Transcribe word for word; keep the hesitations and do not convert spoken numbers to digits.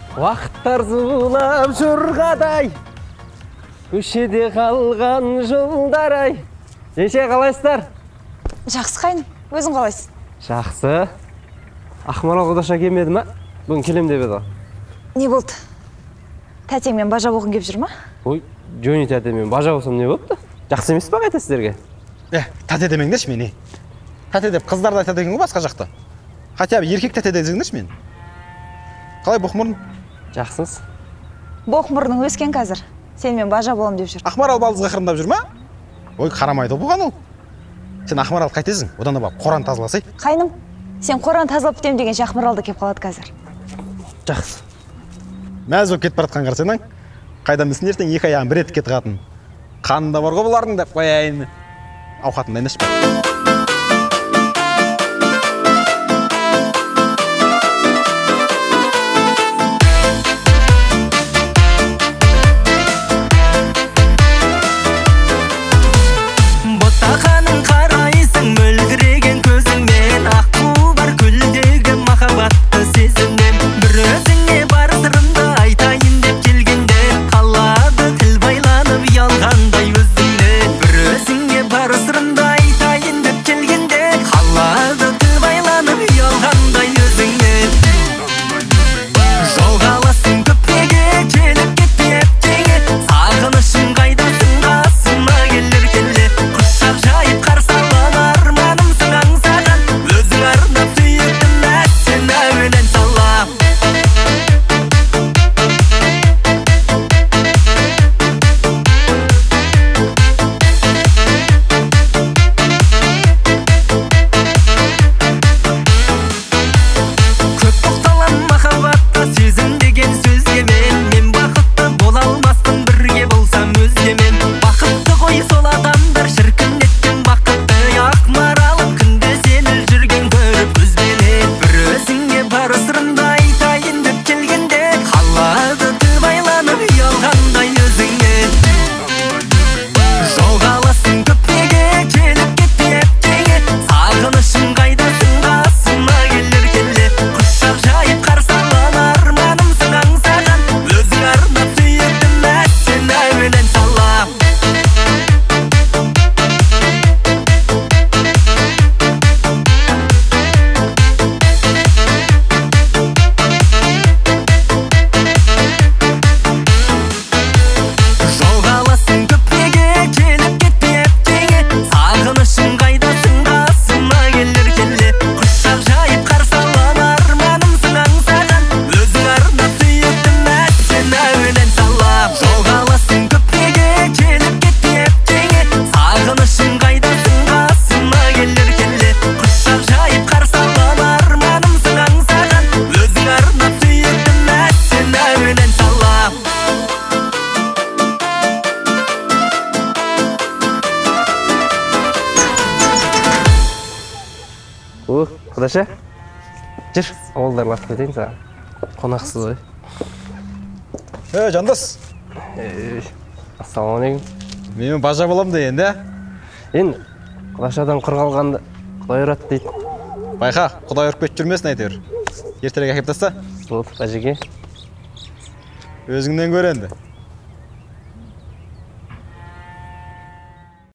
Вақыттар зулап жұрғадай, көшеде қалған жолдар-ай. Еше, қалайсыздар? Жақсы қайын, өзің қалайсың? Жақсы. Ақмарал құдаша келмеді ма? Бүгін келем деп еді. Не болды? Тәтеңмен бажа болғың кеп жүр ма? Ой, Жони тәтемен бажа болсам не болыпты? Жақсы емес па қайта сіздерге? Е, тәте демеңдерші мені. Тәте деп қыздарды айтады екен ғой басқа жақта. Хотя еркек тәте десеңдерші мен. Қалай боқмұрын? Жақсыңыз. Боқмұрының өскен қазір. Сенімен бажа болам деп жүр. Ақмарал балдызға қырындап жүр ма? Ой, қарамайды бұған ол. Сен Ақмарал қайтесің? Одан да бап, қоран тазаласай. Қайным, сен қоран тазалап бітем дегенше Ақмаралды кеп қалады қазір. Жақсы. Мәз болып кетіп баратқан қарсаңнан, қайда місін ертең екі аяғын бір етіп кетіп қатын. Қанында бар ғой бұлардың деп қояйын. Ауқатын дайындаш па? Құдаша, жүр, ауылдарға атып кетейін саған. Қонақсыз ғой. Е, жандас. Ассалаумағалейкум. Мен бажа болам деген, да? Енді, Құдашадан құр қалғанды Құдай ұрады дейді. Байқа, Құдай ұрып кетіп жүрмесін әйтеуір. Ертерек әкеп таста. Болды, бәжеке. Өзіңнен көр енді.